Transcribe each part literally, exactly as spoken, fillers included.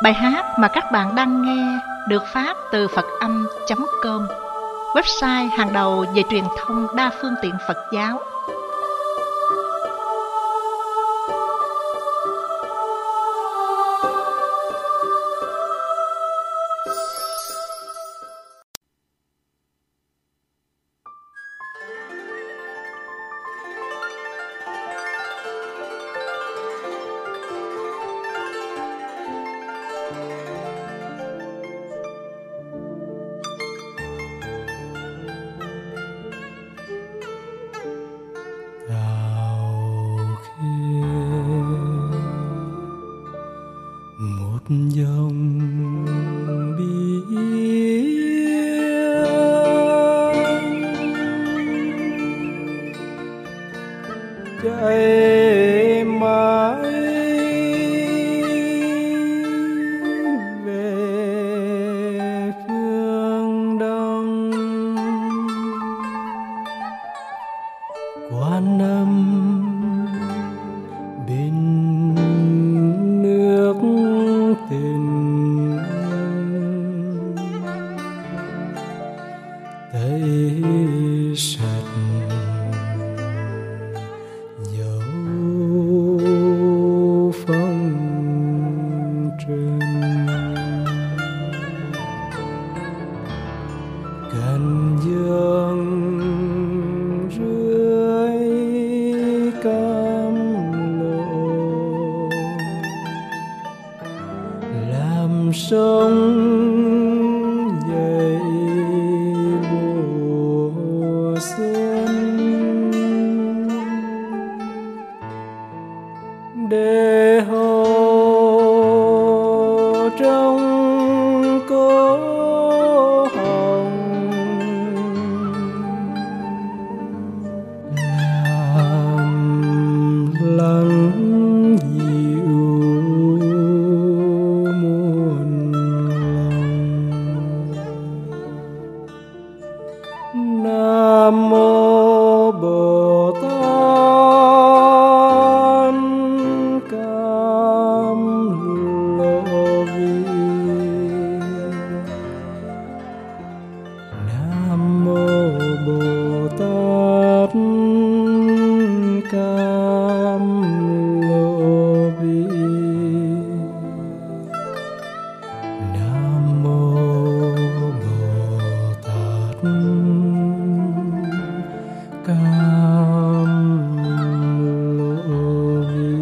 Bài hát mà các bạn đang nghe được phát từ phật âm chấm com, website hàng đầu về truyền thông đa phương tiện Phật giáo. Dòng biển chạy mãi về phương đông, Quan Âm bên nước tình thấy sạch dấu phong trần, cành dương rưới cam lộ làm sống dậy mùa xuân, để hồ trong cố hồng làm lắng dịu muôn lòng. Nam mô Bồ Tát Cam Lô Vi. Nam mô Bồ Tát Cam Lô Vi. Nam mô Bồ Tát Cam Lô Vi.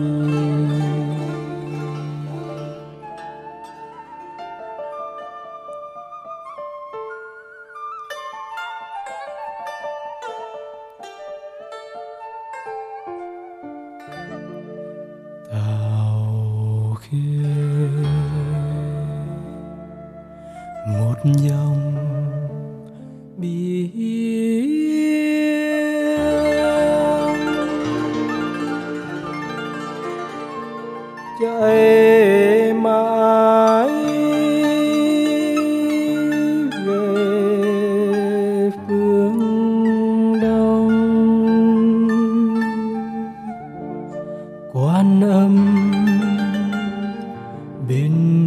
Tao khê một dòng biển chạy mãi về phương đông, Quan Âm bên